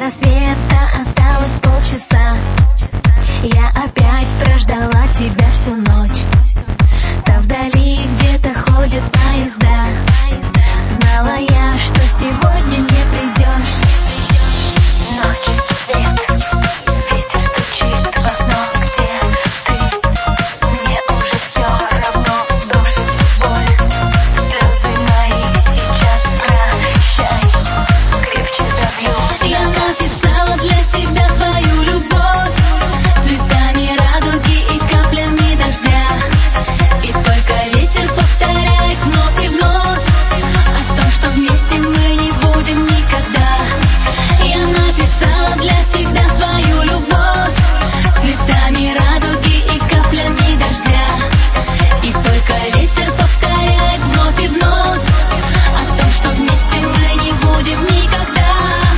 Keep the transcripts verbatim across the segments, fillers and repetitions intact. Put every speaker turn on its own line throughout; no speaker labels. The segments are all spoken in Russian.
рассвета осталось полчаса. Я опять прождала тебя всю ночь. Там вдали где-то ходят поезда. Знала я, что сегодня не придешь. Ночь, свет, ветер стучит в окно. Где ты? Мне уже все равно. Душит боль, слезы мои сейчас прощай. Крепче добью.
Я написала для тебя свою любовь цветами радуги и каплями дождя. И только ветер повторяет вновь и вновь о том, что вместе мы не будем никогда. Я написала для тебя свою любовь цветами радуги и каплями дождя. И только ветер повторяет вновь и вновь о том, что вместе мы не будем никогда.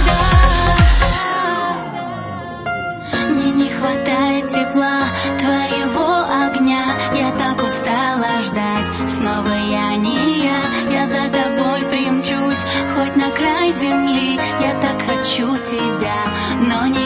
Мне не хватает тепла твоего огня. Я так устала ждать. Снова я не я. Я за тобой примчусь, хоть на край земли. Я так хочу тебя, но не